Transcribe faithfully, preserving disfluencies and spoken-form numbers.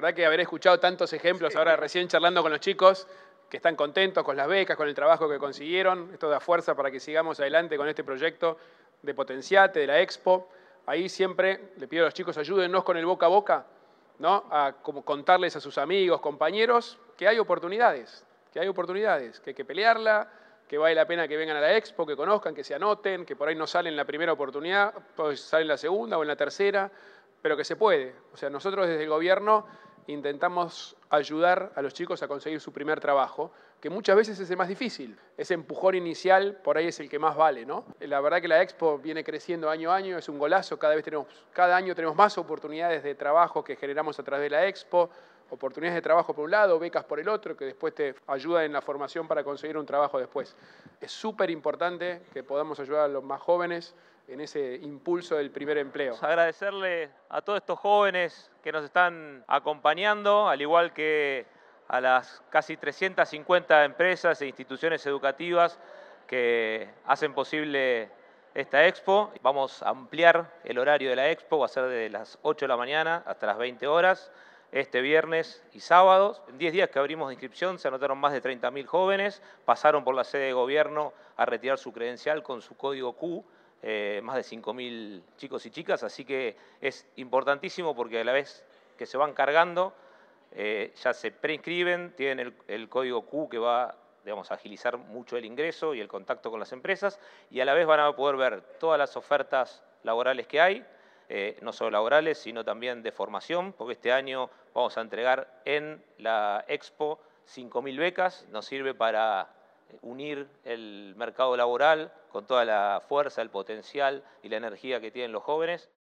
verdad que haber escuchado tantos ejemplos, sí, ahora recién charlando con los chicos, que están contentos con las becas, con el trabajo que consiguieron, esto da fuerza para que sigamos adelante con este proyecto de Potenciate, de la Expo. Ahí siempre le pido a los chicos, ayúdennos con el boca a boca, ¿no? A como contarles a sus amigos, compañeros, que hay oportunidades, que hay oportunidades, que hay que pelearla, que vale la pena que vengan a la Expo, que conozcan, que se anoten, que por ahí no salen en la primera oportunidad, pues salen en la segunda o en la tercera, pero que se puede. O sea, nosotros desde el gobierno intentamos ayudar a los chicos a conseguir su primer trabajo, que muchas veces es el más difícil. Ese empujón inicial por ahí es el que más vale, ¿no? La verdad que la Expo viene creciendo año a año, es un golazo, cada vez tenemos, cada año tenemos más oportunidades de trabajo que generamos a través de la Expo, oportunidades de trabajo por un lado, becas por el otro, que después te ayudan en la formación para conseguir un trabajo después. Es súper importante que podamos ayudar a los más jóvenes en ese impulso del primer empleo. Agradecerle a todos estos jóvenes que nos están acompañando, al igual que a las casi trescientas cincuenta empresas e instituciones educativas que hacen posible esta expo. Vamos a ampliar el horario de la expo, va a ser de las ocho de la mañana hasta las veinte horas, este viernes y sábados. En diez días que abrimos de inscripción se anotaron más de treinta mil jóvenes, pasaron por la sede de gobierno a retirar su credencial con su código Q, eh, más de cinco mil chicos y chicas, así que es importantísimo porque a la vez que se van cargando, eh, ya se preinscriben, tienen el, el código Q que va, digamos, a agilizar mucho el ingreso y el contacto con las empresas, y a la vez van a poder ver todas las ofertas laborales que hay, eh, no solo laborales, sino también de formación, porque este año vamos a entregar en la Expo cinco mil becas, nos sirve para unir el mercado laboral con toda la fuerza, el potencial y la energía que tienen los jóvenes.